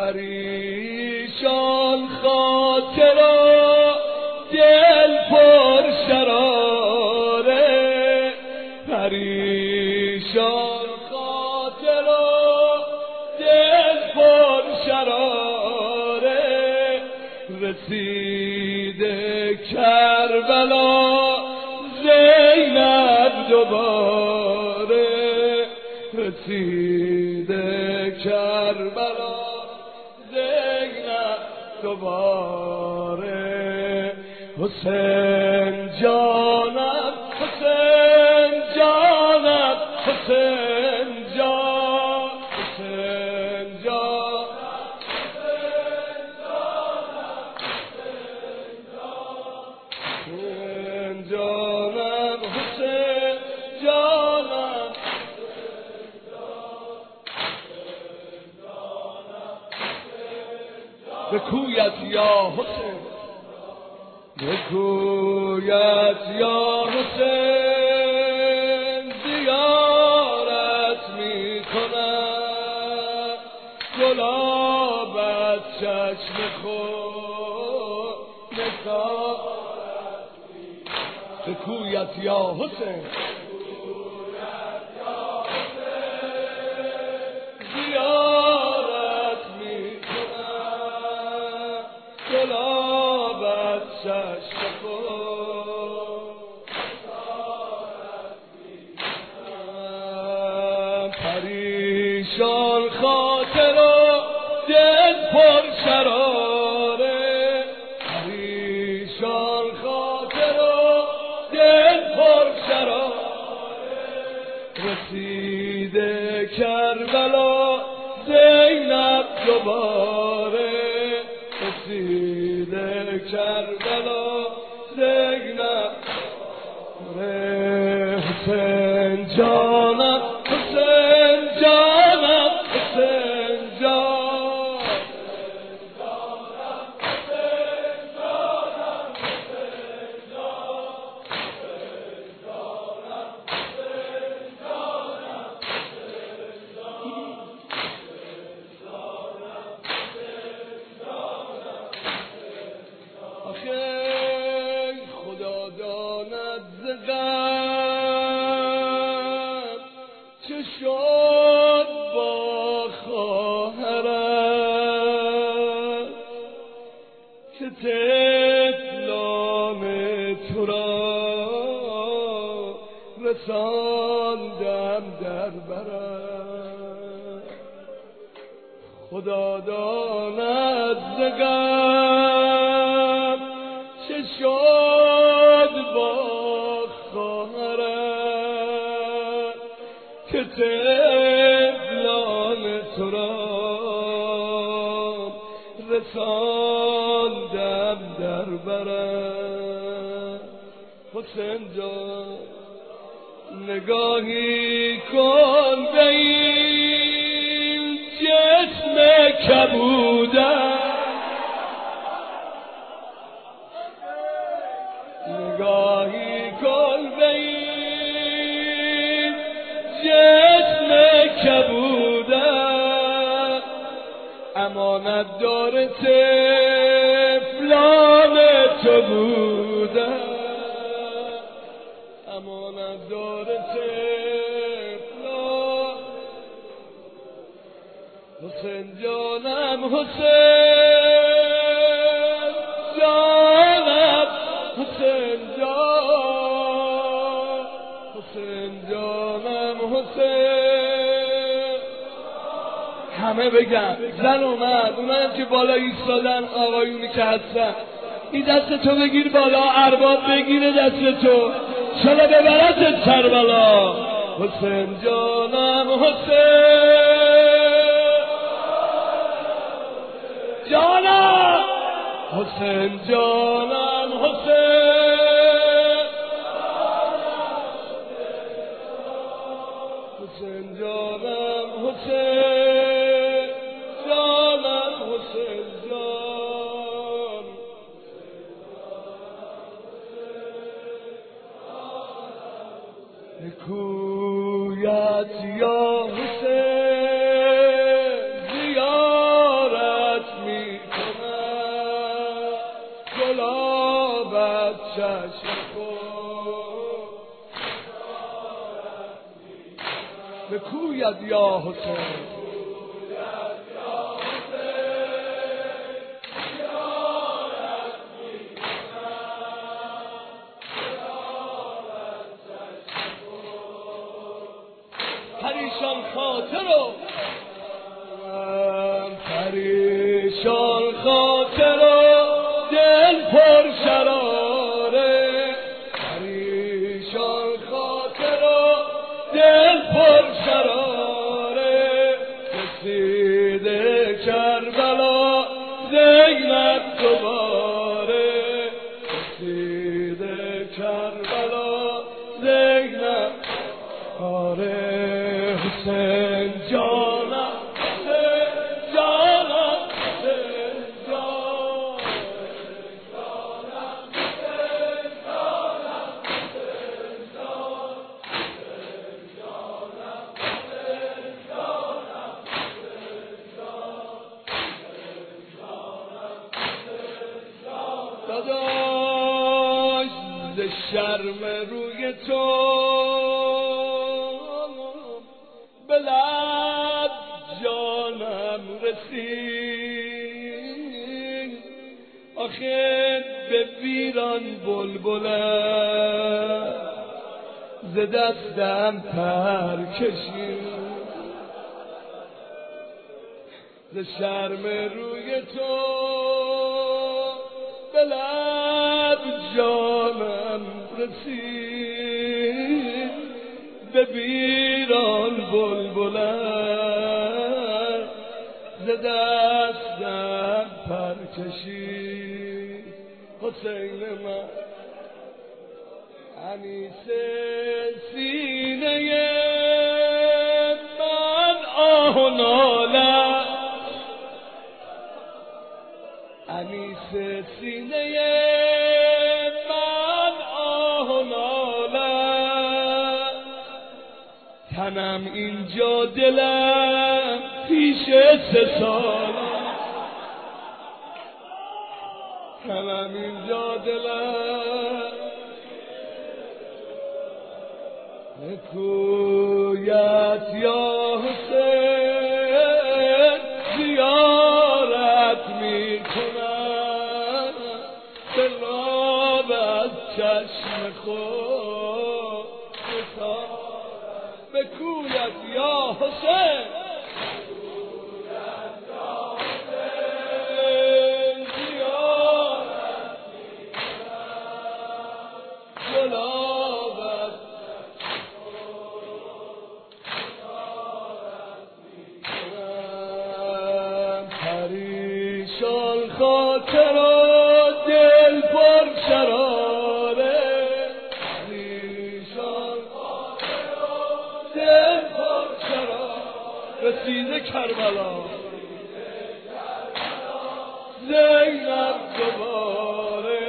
پریشان خاطرا دل پر شراره، پریشان خاطرا دل پر شراره، رسیده کربلا زینب دوباره، رسیده کربلا زینب دوباره. حسین جانم حسین جانم حسین جان، حسین جان حسین جانم حسین جانم به کویت یا حسین، به کویت یا حسین زیارت می کنم، گلابت چشم خود نثارت می کنم. به کویت یا حسین زیارت می کنم، گلابت چشم خود نثارت می کنم. پریشان خاطرا دل پر شراره، پریشان خاطرا دل پر شراره، رسیده کربلا زینب دوباره، رسیده کربلا زینب دوباره. حسین جانم حسین جانم حسین جان، خدا داند ز غم چه شد با خواهرم، که طفلان تو را رساندم در برم. خدا داند ز غم چه شد با خواهرم، که طفلان تو را رساندم در برم. حسین جان نگاهی کن به این جسم کبودم، نگاهی کن به این جسم کبودم، امانت دار طفلان تو بودم، امانت دار طفلان. حسین جانم حسین جانم حسین جان، حسین جانم حسین. همه بگم زن اومد، اونایی که بالا ایستادن، آقایونی که هستن، این دست تو بگیر بالا، ارباب بگیره دست تو، چلا ببرتت کربلا. حسین جانم حسین جانم حسین جانم حسین، حسین جانم حسین جانم حسین جان. کویت یا حسین زیارت به کویت یا حسین. پریشان خاطر و پریشان خاطر و دل پر شراره، پریشان خاطر و دل پر شراره، رسیده کربلا زینب دوباره، رسیده کربلا زینب. آره حسین جانم، حسین جانم، حسین جانم، حسین جانم، حسین جانم، حسین جانم، حسین جانم، حسین جانم، داداش ز شرم روی تو به لب جانم رسید، آخه به ویران بلبلم ز دستم پر کشید، ز شرم روی تو به لب جانم رسید، به ویران بلبلم ز دستم پر کشید. حسین من انیس سینه من آه و ناله، انیس سینه من آه و ناله، تنم اینجا دلم پیش 3 ساله، تنم اینجا دلم کویت یا حسین زیارت میکنم، به لاب از چشم خود به کویت یا حسین، کویت یا حسین زیارت میکنم، گلابت میکنم، پریشان خاطر و دل پر شراره، پریشان رسیده کربلا زینب دوباره،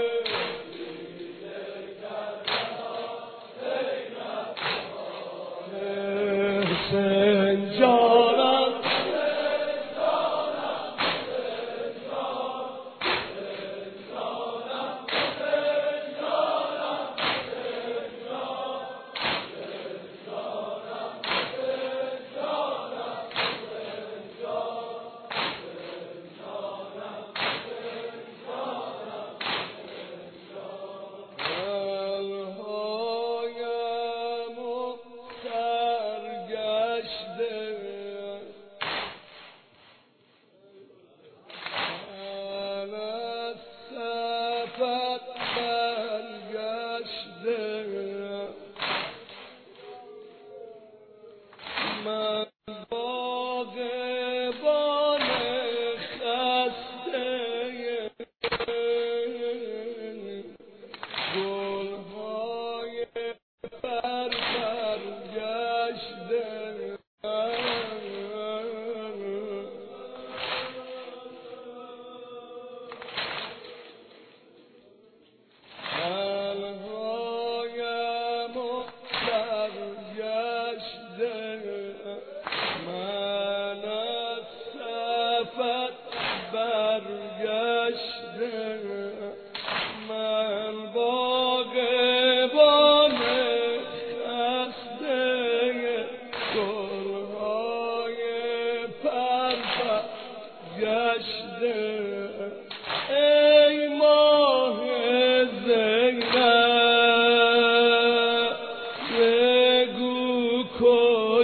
حسین جانم، من باغبان خسته گلهای برگشته، حلهایم برگشته، من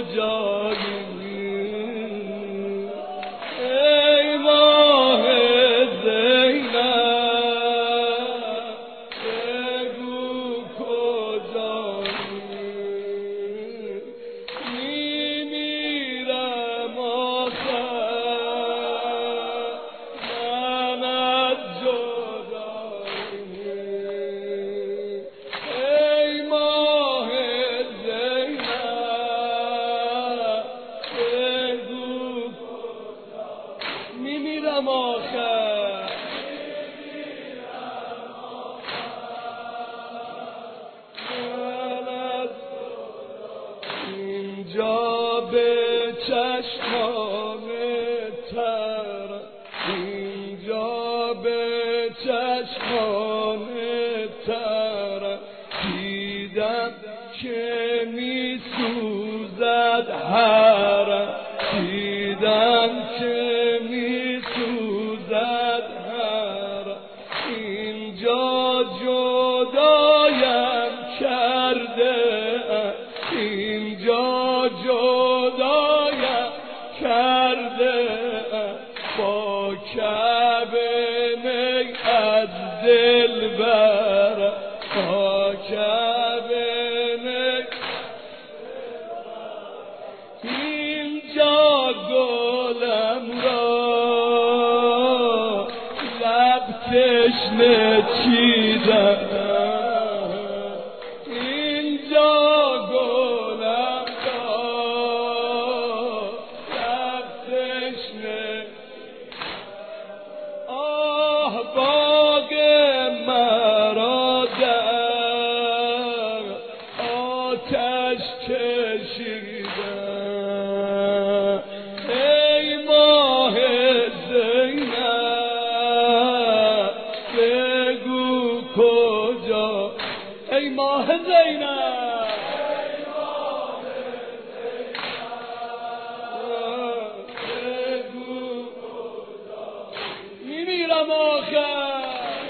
کجایی ای ماه زینب بگو کجایی میمیرم آخر من از جدایی ای ماه زینب بگو میمیرم آخر من از اینجا به چشمان تر اینجا به چشمان تر دیدم که می سوزد هر دیدم که می سوزد هر اینجا جدایم کرده اینجا جدایم کرده با کعبه می از دل بر با کعبه می اینجا گلم را لب تشنه چیدم اینجا گلم را لب تشنه آه باغ مرا در آتش کشیدم ای ماه زینب بگو کجا ای ماه زینب بگو میمیرم آخر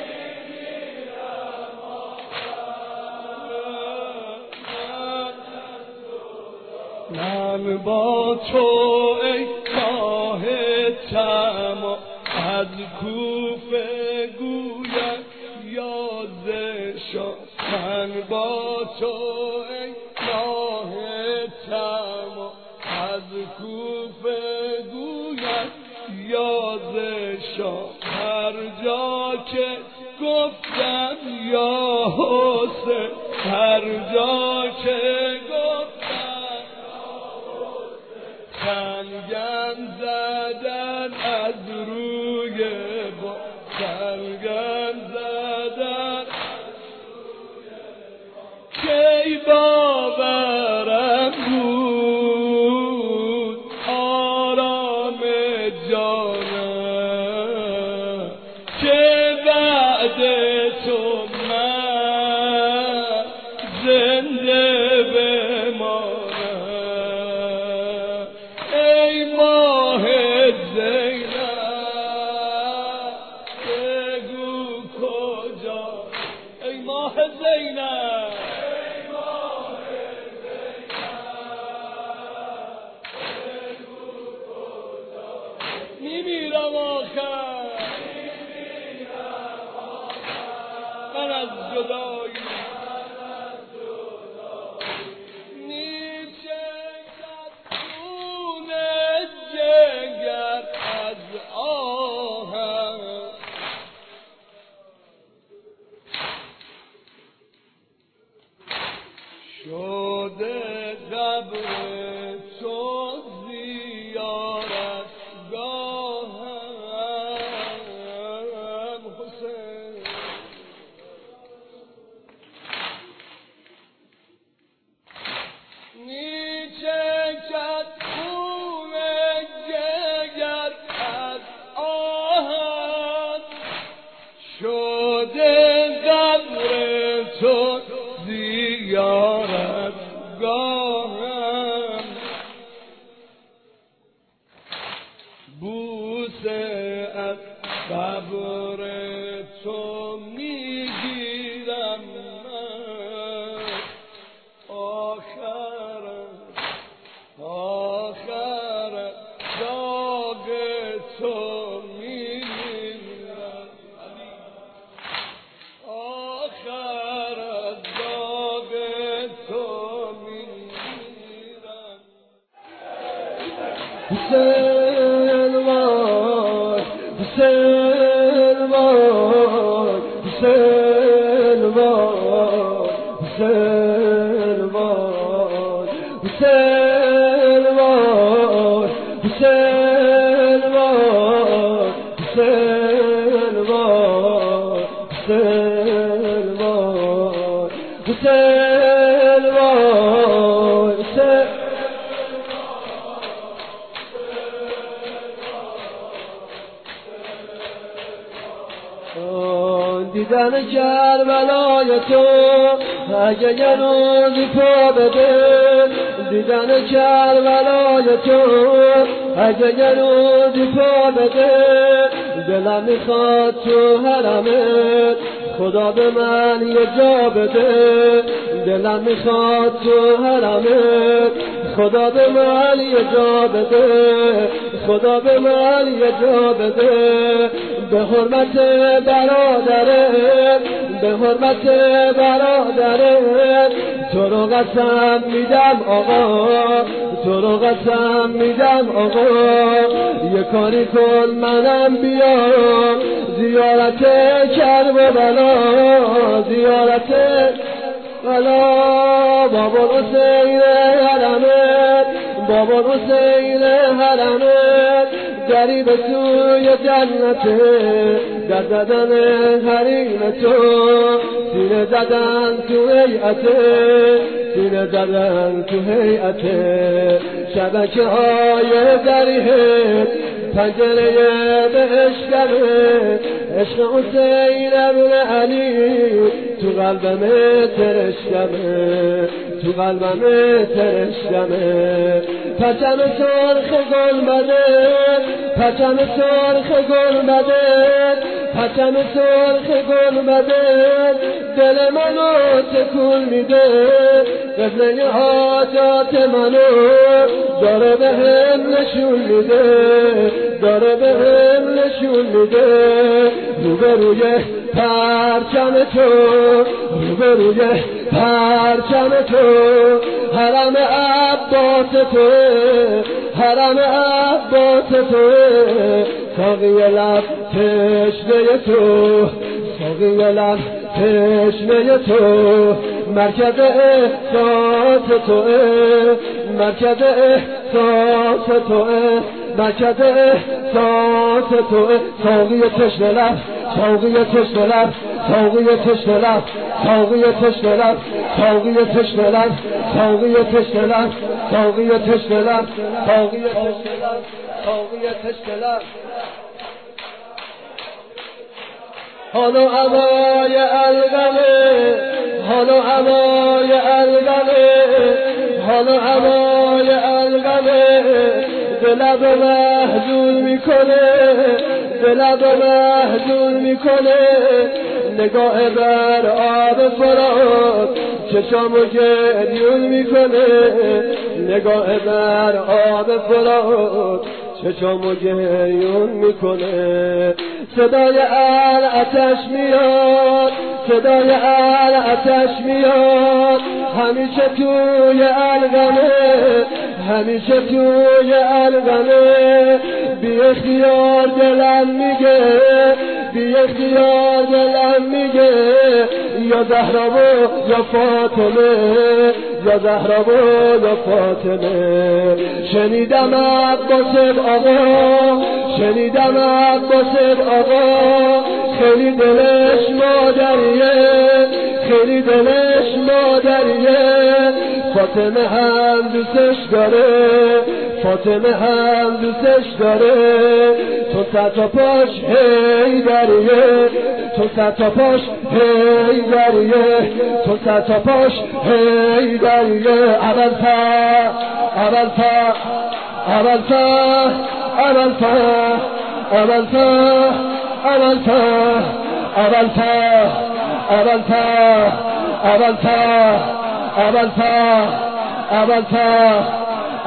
من با تو ای ماه تمام از کوفه گویم یاد شو من با تو ای ماه تمام از کوفه گویم یاد شو هر جا که گفتم یا حسین هر جا که گفتم سنگم زدن از روی با سنگم زدن کی باورم بود آرام جانم که بعد تو من زنده بمانم ای ماه زینب بگو کجا ای ماه زینب میمیرم آخر من از جدایی نیچه خون جگر از آهم شده قبر تو زیارت گاهم حسین نیچکت خون جگر از آهم شده قبر تو زیارت گاهم بوسه از قبر تو میگیرم من آخرم آخر داغ تو میمیرم، آخر داغ تو میمیرم. حسین وای حسین وای حسین وای حسین وای حسین وای حسین وای حسین وای حسین وای حسین وای حسین. دیدن کربلای تو اگه یه روزی پا بده، دیدن کربلای تو اگه یه روزی پا بده، دلم میخواد تو حرمت خدا به من یه جا بده، دلم میخواد تو حرمت خدا به من یه جا بده، خدا به من یه جا بده. به حرمت برادرت، به حرمت برادرت تو رو قسم میدم آقا، تو رو قسم میدم آقا، یه کاری کن منم بیام زیارت کربلا، زیارت بلا. بابا حسین حرمت، بابا حسین حرمت دری به سوی جنته، در زدن حریم تو سینه زدن تو هیئته، سینه زدن تو هیئته. شبکه های دریه پنجره بهشتمه، عشق حسین ابن علی تو قلبمه ترشتمه، تو قلبمه ترشتمه. پرچم سرخ گل بده، پرچم سرخ گل بده، پرچم سرخ گل بده، دل منو تکون میده، قبله حاجات منو داره به هم نشون میده، داره به هم نشون میده. روبروی پرچم تو، روبروی پرچم تو حرم عباس تو، حرم عباس تو. ساقی لب تشنه تو، ساقی لب تشنه تو، مرکز احساس تو، مرکز احساس تو، مرکز احساس تو. ساقی تشنه لب، ساقی تشنه لب، ساقی تشنه لب، ساقی تشنه لب، ساقی تشنه لب، ساقی تشنه لب، ساقی تشنه لب، ساقی تشنه لب، ساقی تشنه لب. حالا هوای القمه، حالا هوای القمه، حالا هوای القمه دلب محجور میکنه، دلب محجور میکنه. نگاه بر آب فرات چشامو گریون میکنه، نگاه بر آب فرات چشامو گریون میکنه. صدای آتش میاد، صدای آتش میاد، همیشه توی القمه، همیشه توی القمه. بی اختیار دلم میگه، بی اختیار دلم میگه یا زهرا و یا فاطمه، یا زهرا و یا فاطمه. شنیدم عباس آقا، شنیدم عباس آقا خیلی دلش مادریه، خیلی دلش مادریه. فاطمه هم دوستش داره، فاطمه هم دوستش داره. تو سر تا پاش حیدریه، تو سر تا پاش حیدریه، تو سر تا پاش حیدریه. اول تا، اول تا، اول تا، اول تا، اول تا، اول تا، اول تا، اول تا، اول تا، اول تا، اول تا،